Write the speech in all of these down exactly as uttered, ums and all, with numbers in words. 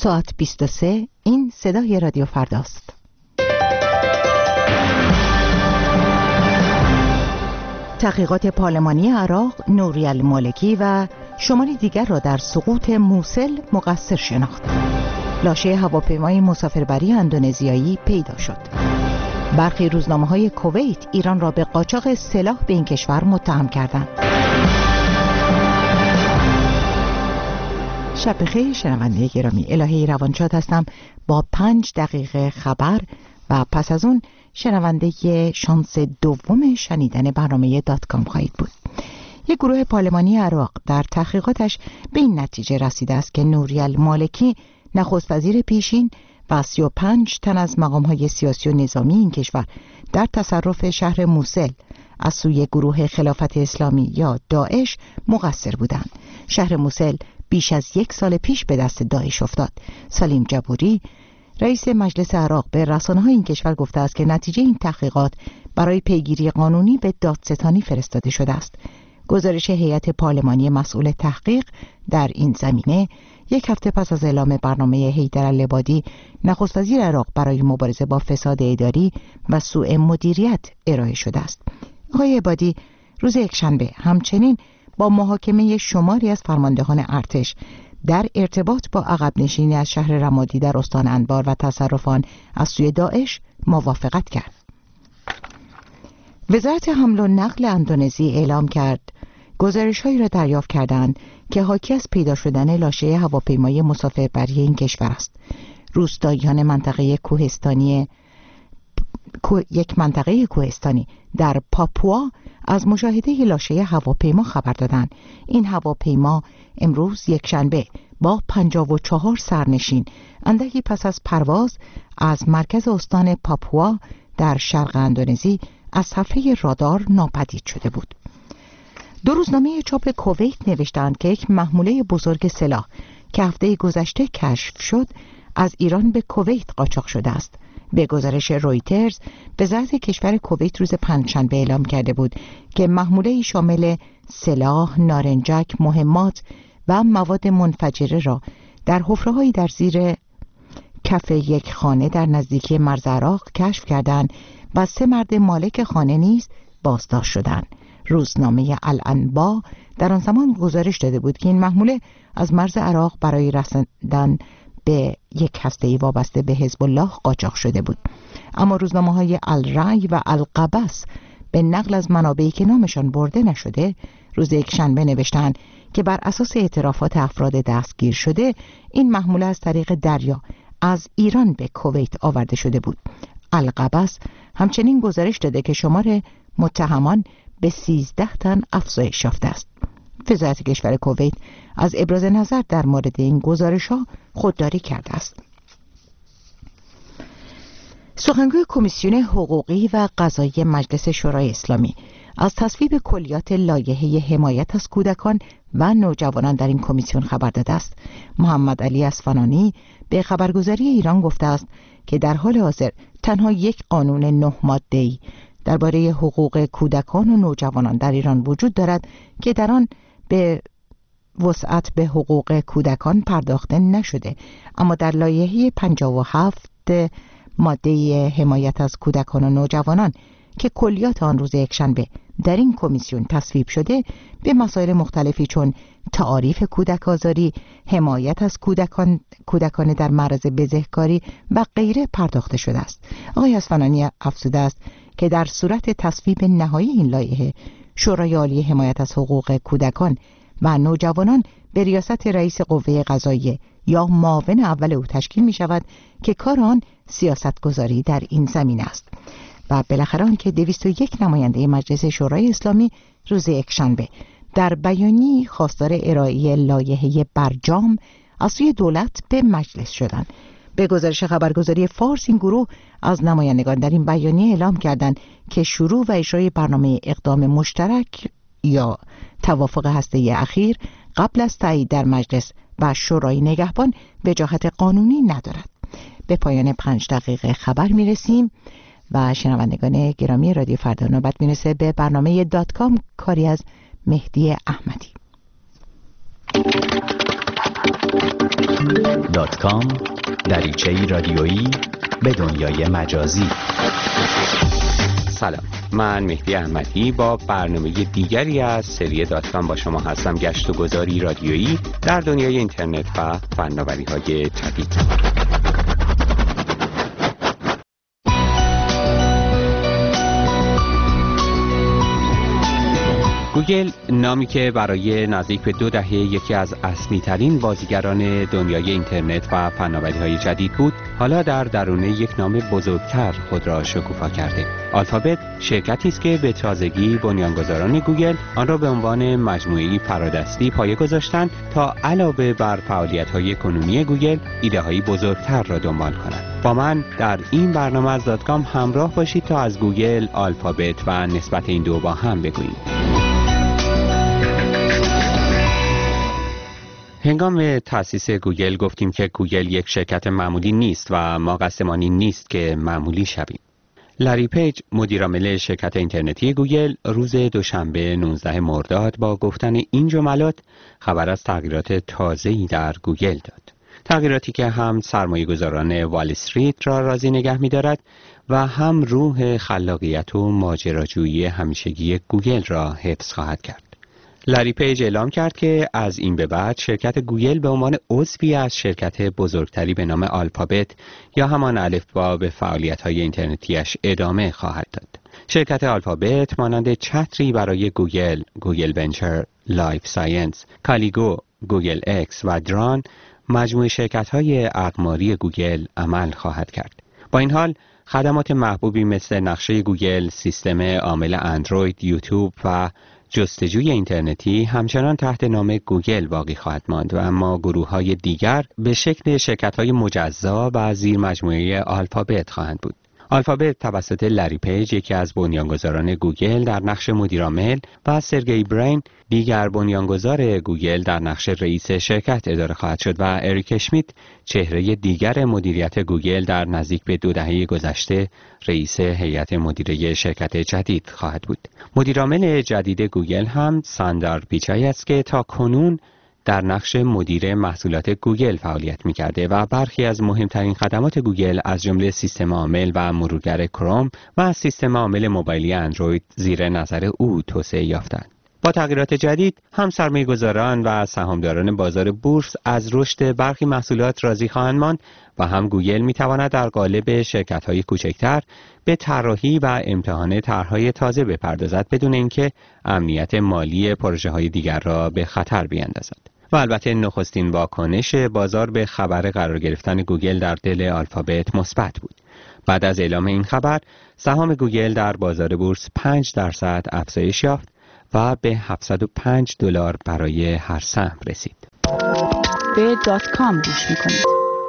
ساعت بیست و سه. این صدای رادیو فرداست. تحقیقات پارلمانی عراق نوری المالکی و شماری دیگر را در سقوط موسل مقصر شناخت. لاشه هواپیمای مسافربری اندونزیایی پیدا شد. برخی روزنامه‌های کویت ایران را به قاچاق سلاح به این کشور متهم کردند. شب بخیر شنونده گرامی، الهی روانشاد هستم با پنج دقیقه خبر و پس از اون شنونده شانس دوم شنیدن برنامه دات کام خواهید بود. یک گروه پارلمانی عراق در تحقیقاتش به این نتیجه رسیده است که نوری المالکی نخست وزیر پیشین و سی و پنج تن از مقام‌های سیاسی و نظامی این کشور در تصرف شهر موسل از سوی گروه خلافت اسلامی یا داعش مقصر بودند. شهر موسل بیش از یک سال پیش به دست داعش افتاد. سلیم جبوری رئیس مجلس عراق به رسانه‌های این کشور گفته است که نتیجه این تحقیقات برای پیگیری قانونی به دادستانی فرستاده شده است. گزارش هیئت پارلمانی مسئول تحقیق در این زمینه یک هفته پس از اعلام برنامه حیدرالعبادی نخست وزیر عراق برای مبارزه با فساد اداری و سوء مدیریت ارائه شده است. آقای عبادی روز یکشنبه همچنین با محاکمه شماری از فرماندهان ارتش در ارتباط با عقب نشینی از شهر رمادی در استان انبار و تصرف آن از سوی داعش موافقت کرد. وزارت حمل و نقل اندونزی اعلام کرد گزارش‌هایی را دریافت کردند که حاکی از پیدا شدن لاشه هواپیمای مسافربری این کشور است. روستاییان منطقه کوهستانی کو... یک منطقه کوهستانی در پاپوا از مشاهده لاشه هواپیما خبر دادند. این هواپیما امروز یکشنبه با پنجاه و چهار سرنشین اندکی پس از پرواز از مرکز استان پاپوا در شرق اندونزی از صفحه رادار ناپدید شده بود. دو روزنامه چاپ کویت نوشتند که یک محموله بزرگ سلاح که هفته گذشته کشف شد از ایران به کویت قاچاق شده است. به گزارش رویترز وزارت کشور کویت روز پنجشنبه اعلام کرده بود که محموله شامل سلاح، نارنجک، مهمات و مواد منفجره را در حفره‌هایی در زیر کف یک خانه در نزدیکی مرز عراق کشف کردند و سه مرد مالک خانه نیز بازداشت شدند. روزنامه الانبا در آن زمان گزارش داده بود که این محموله از مرز عراق برای رسیدن به یک هسته‌ای وابسته به حزب الله قاچاق شده بود. اما روزنامه‌های الرأی و القبس به نقل از منابعی که نامشان برده نشده روز یکشنبه نوشتند که بر اساس اعترافات افراد دستگیر شده این محموله از طریق دریا از ایران به کویت آورده شده بود. القبس همچنین گزارش داده که شمار متهمان به سیزده تن افزایش یافته است. وزارت کشور کویت از ابراز نظر در مورد این گزارش‌ها خودداری کرده است. سخنگوی کمیسیون حقوقی و قضایی مجلس شورای اسلامی از تصویب کلیات لایحه حمایت از کودکان و نوجوانان در این کمیسیون خبر داده است. محمد علی اصفهانی به خبرگزاری ایران گفته است که در حال حاضر تنها یک قانون نه ماده‌ای درباره حقوق کودکان و نوجوانان در ایران وجود دارد که در آن به وسعت به حقوق کودکان پرداخته نشده، اما در لایحه پنجاه و هفت ماده حمایت از کودکان و نوجوانان که کلیات آن روز یکشنبه در این کمیسیون تصویب شده به مسائل مختلفی چون تعاریف کودک آزاری، حمایت از کودکان کودکان در معرض بزهکاری و غیره پرداخته شده است. آقای اصفهانی افزوده است که در صورت تصویب نهایی این لایحه شورای عالی حمایت از حقوق کودکان و نوجوانان به ریاست رئیس قوه قضاییه یا معاون اول او تشکیل می شود که کار آن سیاستگذاری در این زمینه است. و بالاخره آن که دویست و یک نماینده مجلس شورای اسلامی روز یکشنبه در بیانیه‌ای خواستار ارائه لایحه برجام از سوی دولت به مجلس شدند. به گزارش خبرگزاری فارس این گروه از نمایندگان در این بیانیه اعلام کردند که شروع و اجرای برنامه اقدام مشترک یا توافق هسته‌ای اخیر قبل از تایید در مجلس و شورای نگهبان وجاهت قانونی ندارد. به پایان پنج دقیقه خبر میرسیم و شنوندگان گرامی رادیو فردا نوبت میرسه به برنامه دات کام کاری از مهدی احمدی. دات کام دریچه‌ای رادیویی به دنیای مجازی. سلام، من مهدی احمدی با برنامه دیگری از سری دات کام با شما هستم. گشت و گذاری رادیویی در دنیای اینترنت و فناوری‌های جدید. گوگل، نامی که برای نزدیک به دو دهه یکی از اصلی ترین بازیگران دنیای اینترنت و فناوری‌های جدید بود، حالا در درون یک نام بزرگتر خود را شکوفا کرده. آلفابت شرکتی است که به تازگی بنیانگذاران گوگل آن را به عنوان مجموعه‌ای فرادستی پایه گذاشتند تا علاوه بر فعالیت‌های کنونی گوگل، ایده‌های بزرگتر را دنبال کنند. با من در این برنامه از دات کام همراه باشید تا از گوگل، آلفابت و نسبت این دو با هم بگوییم. هنگام تأسیس گوگل گفتیم که گوگل یک شرکت معمولی نیست و ما قصدمان این نیست که معمولی شویم. لری پیج، مدیرعامل شرکت اینترنتی گوگل، روز دوشنبه نوزدهم مرداد با گفتن این جملات خبر از تغییرات تازه‌ای در گوگل داد. تغییراتی که هم سرمایه‌گذاران وال استریت را راضی نگه می‌دارد و هم روح خلاقیت و ماجراجویی همیشگی گوگل را حفظ خواهد کرد. لری پیج اعلام کرد که از این به بعد شرکت گوگل به عنوان عضوی از شرکت بزرگتری به نام آلفابت یا همان الفبا به فعالیت‌های اینترنتیش ادامه خواهد داد. شرکت آلفابت مانند چتری برای گوگل، گوگل ونچر، لایف ساینس، کالیگو، گوگل اکس و دران مجموعه شرکت‌های اقماری گوگل عمل خواهد کرد. با این حال خدمات محبوبی مثل نقشه گوگل، سیستم عامل اندروید، یوتیوب و جستجوی اینترنتی همچنان تحت نام گوگل باقی خواهد ماند و اما گروه‌های دیگر به شکل شرکت‌های مجزا و زیر مجموعه آلفابت خواهند بود. آلفابت توسط لری پیج، یکی از بنیانگذاران گوگل، در نقش مدیرعامل و سرگئی برین، دیگر بنیانگذار گوگل، در نقش رئیس شرکت اداره خواهد شد و اریک اشمیت، چهره دیگر مدیریت گوگل، در نزدیک به دو دهه گذشته رئیس هیئت مدیره شرکت جدید خواهد بود. مدیرعامل جدید گوگل هم ساندار پیچای است که تا کنون در نقش مدیر محصولات گوگل فعالیت می‌کرده و برخی از مهمترین خدمات گوگل از جمله سیستم عامل و مرورگر کروم و سیستم عامل موبایلی اندروید زیر نظر او توسعه یافتند. با تغییرات جدید، هم سرمایه‌گذاران و سهامداران بازار بورس از رشد برخی محصولات راضی خواهند ماند و هم گوگل می‌تواند در قالب شرکت‌های کوچکتر به طراحی و امتحان طرح‌های تازه بپردازد بدون اینکه امنیت مالی پروژه‌های دیگر را به خطر بیندازد. و البته نخستین واکنش بازار به خبر قرار گرفتن گوگل در دل آلفابت مثبت بود. بعد از اعلام این خبر، سهام گوگل در بازار بورس پنج درصد افزایش یافت و به هفتصد و پنج دلار برای هر سهم رسید. به دات کام گوش می‌کنید.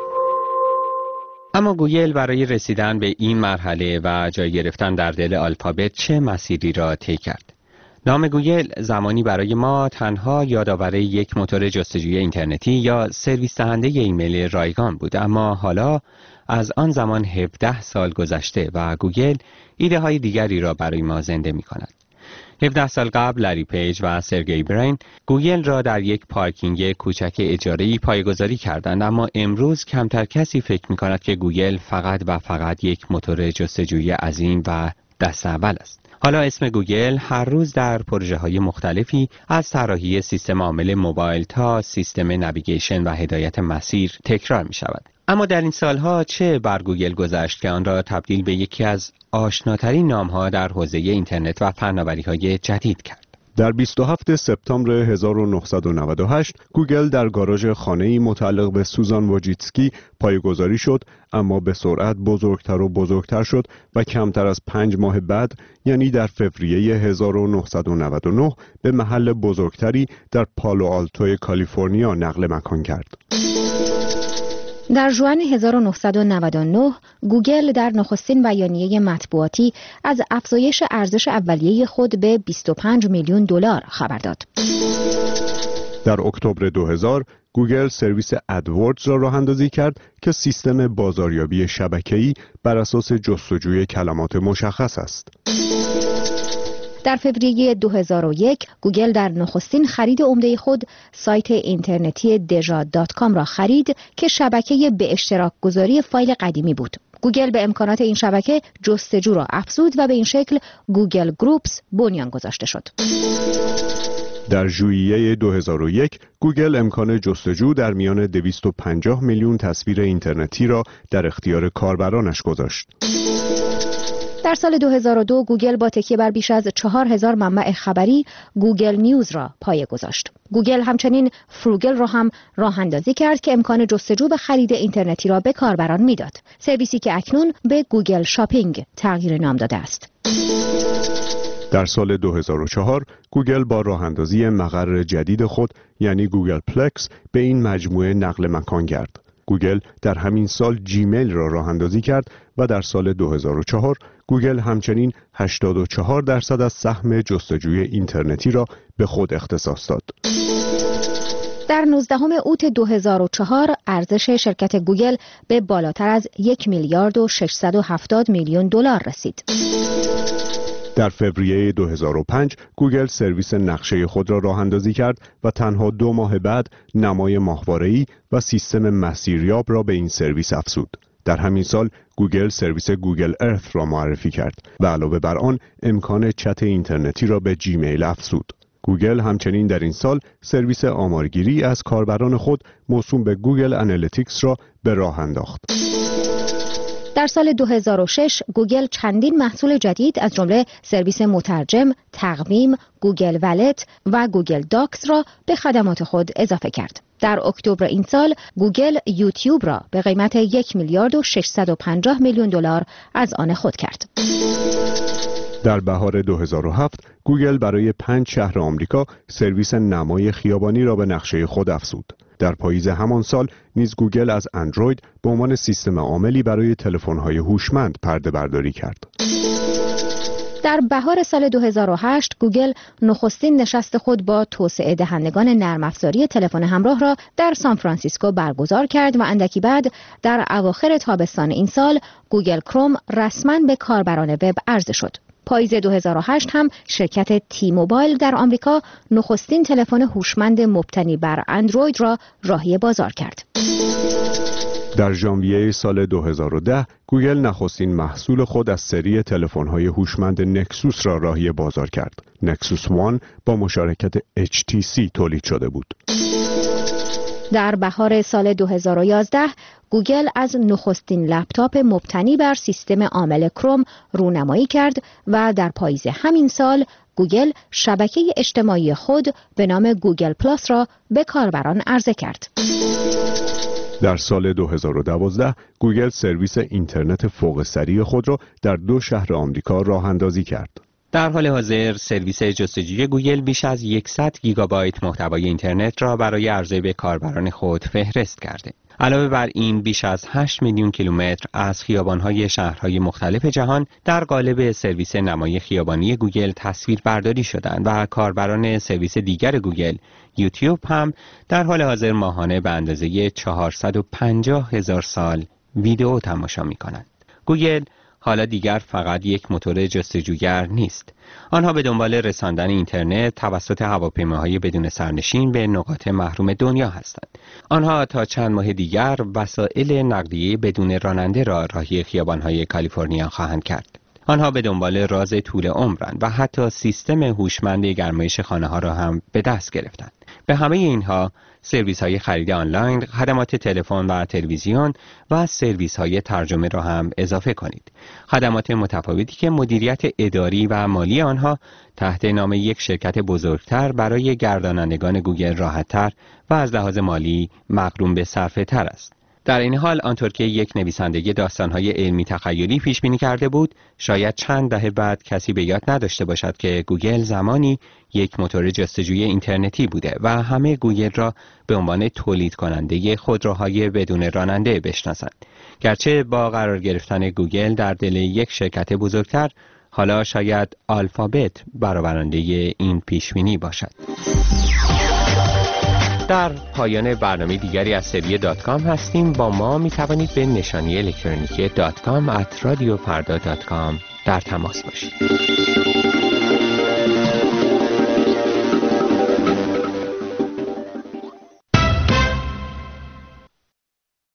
اما گوگل برای رسیدن به این مرحله و جای گرفتن در دل آلفابت چه مسیری را طی کرد؟ نام گوگل زمانی برای ما تنها یادآور یک موتور جستجوی اینترنتی یا سرویس دهنده ایمیل رایگان بود، اما حالا از آن زمان هفده سال گذشته و گوگل ایده های دیگری را برای ما زنده می کند. هفده سال قبل لری پیج و سرگئی برین گوگل را در یک پارکینگ کوچک اجاره‌ای پایه‌گذاری کردند، اما امروز کمتر کسی فکر می کند که گوگل فقط و فقط یک موتور جستجوی عظیم و دست اول است. حالا اسم گوگل هر روز در پروژه‌های مختلفی از طراحی سیستم عامل موبایل تا سیستم نویگیشن و هدایت مسیر تکرار می شود. اما در این سالها چه بر گوگل گذشت که آن را تبدیل به یکی از آشناترین نام‌ها در حوزه اینترنت و فناوری‌های جدید کرد؟ در بیست و هفتم سپتامبر هزار و نهصد و نود و هشت گوگل در گاراژ خانه‌ای متعلق به سوزان ووجیتسکی پایه‌گذاری شد، اما به سرعت بزرگتر و بزرگتر شد و کمتر از پنج ماه بعد، یعنی در فوریه هزار و نهصد و نود و نه، به محل بزرگتری در پالو آلتو کالیفرنیا نقل مکان کرد. در ژوئن هزار و نهصد و نود و نه گوگل در نخستین بیانیه مطبوعاتی از افزایش ارزش اولیه خود به بیست و پنج میلیون دلار خبر داد. در اکتبر دو هزار گوگل سرویس ادوردز را راه اندازی کرد که سیستم بازاریابی شبکه‌ای بر اساس جستجوی کلمات مشخص است. در فوریه دو هزار و یک گوگل در نخستین خرید عمده خود سایت اینترنتی دژا دات کام را خرید که شبکه به اشتراک گذاری فایل قدیمی بود. گوگل به امکانات این شبکه جستجو را افزود و به این شکل گوگل گروپس بنیان گذاشته شد. در ژوئیه دو هزار و یک گوگل امکان جستجو در میان دویست و پنجاه میلیون تصویر اینترنتی را در اختیار کاربرانش گذاشت. در سال دو هزار و دو گوگل با تکیه بر بیش از چهار هزار منبع خبری گوگل نیوز را پایه گذاشت. گوگل همچنین فروگل را هم راه اندازی کرد که امکان جستجو به خرید اینترنتی را به کاربران میداد. سرویسی که اکنون به گوگل شاپینگ تغییر نام داده است. در سال دو هزار و چهار گوگل با راه اندازی مقر جدید خود یعنی گوگل پلکس به این مجموعه نقل مکان کرد. گوگل در همین سال جیمیل را راه اندازی کرد و در سال دو هزار و چهار گوگل همچنین هشتاد و چهار درصد از سهم جستجوی اینترنتی را به خود اختصاص داد. در نوزدهم اوت دو هزار و چهار ارزش شرکت گوگل به بالاتر از یک میلیارد و ششصد و هفتاد میلیون دلار رسید. در فوریه دو هزار و پنج گوگل سرویس نقشه خود را راه اندازی کرد و تنها دو ماه بعد نمای ماهواره‌ای و سیستم مسیریاب را به این سرویس افزود. در همین سال گوگل سرویس گوگل ارث را معرفی کرد و علاوه بر آن امکان چت اینترنتی را به جیمیل افزود. گوگل همچنین در این سال سرویس آمارگیری از کاربران خود موسوم به گوگل انالیتیکس را به راه انداخت. در سال دو هزار و شش گوگل چندین محصول جدید از جمله سرویس مترجم، تقویم، گوگل والت و گوگل داکس را به خدمات خود اضافه کرد. در اکتبر این سال گوگل یوتیوب را به قیمت یک میلیارد و ششصد و پنجاه میلیون دلار از آن خود کرد. در بهار دو هزار و هفت گوگل برای پنج شهر آمریکا سرویس نمای خیابانی را به نقشه خود افزود. در پاییز همان سال نیز گوگل از اندروید به عنوان سیستم عاملی برای تلفن‌های هوشمند پرده برداری کرد. در بهار سال دو هزار و هشت گوگل نخستین نشست خود با توسعه دهندگان نرم افزاری تلفن همراه را در سان فرانسیسکو برگزار کرد و اندکی بعد در اواخر تابستان این سال گوگل کروم رسما به کاربران وب عرضه شد. پاییز دو هزار و هشت هم شرکت تی موبایل در آمریکا نخستین تلفن هوشمند مبتنی بر اندروید را راهی بازار کرد. در ژانویه سال دو هزار و ده گوگل نخستین محصول خود از سری تلفن‌های هوشمند نکسوس را راهی بازار کرد. نکسوس یک با مشارکت اچ تی سی تولید شده بود. در بهار سال دو هزار و یازده گوگل از نخستین لپتاپ مبتنی بر سیستم عامل کروم رونمایی کرد و در پاییز همین سال گوگل شبکه اجتماعی خود به نام گوگل پلاس را به کاربران عرضه کرد. در سال دو هزار و دوازده گوگل سرویس اینترنت فوق سریع خود را در دو شهر آمریکا راه اندازی کرد. در حال حاضر سرویس جستجوی گوگل بیش از صد گیگابایت محتوای اینترنت را برای عرضه به کاربران خود فهرست کرده. علاوه بر این بیش از هشت میلیون کیلومتر از خیابان‌های شهرهای مختلف جهان در قالب سرویس نمای خیابانی گوگل تصویر برداری شدند و کاربران سرویس دیگر گوگل یوتیوب هم در حال حاضر ماهانه به اندازه چهارصد و پنجاه هزار سال ویدئو تماشا می‌کنند. گوگل حالا دیگر فقط یک موتور جستجوگر نیست. آنها به دنبال رساندن اینترنت توسط هواپیماهای بدون سرنشین به نقاط محروم دنیا هستند. آنها تا چند ماه دیگر وسایل نقلیه بدون راننده را راهی خیابان‌های کالیفرنیا خواهند کرد. آنها به دنبال راز طول عمرند و حتی سیستم هوشمند گرمایش خانه‌ها را هم به دست گرفتند. به همه اینها سرویس های خرید آنلاین، خدمات تلفن و تلویزیون و سرویس های ترجمه را هم اضافه کنید. خدمات متفاوتی که مدیریت اداری و مالی آنها تحت نام یک شرکت بزرگتر برای گردانندگان گوگل راحت‌تر و از لحاظ مالی مقرون به صرفه تر است. در این حال آنطور که یک نویسنده داستان‌های علمی تخیلی پیش بینی کرده بود، شاید چند دهه بعد کسی به یاد نداشته باشد که گوگل زمانی یک موتور جستجوی اینترنتی بوده و همه گوگل را به عنوان تولید کننده خودروهای بدون راننده بشناسند. گرچه با قرار گرفتن گوگل در دل یک شرکت بزرگتر، حالا شاید آلفابت برآورنده این پیش بینی باشد. در پایان برنامه دیگری از سری دات کام هستیم. با ما می توانید به نشانی الکترونیکی دات کام ات رادیو فردا دات کام در تماس باشید.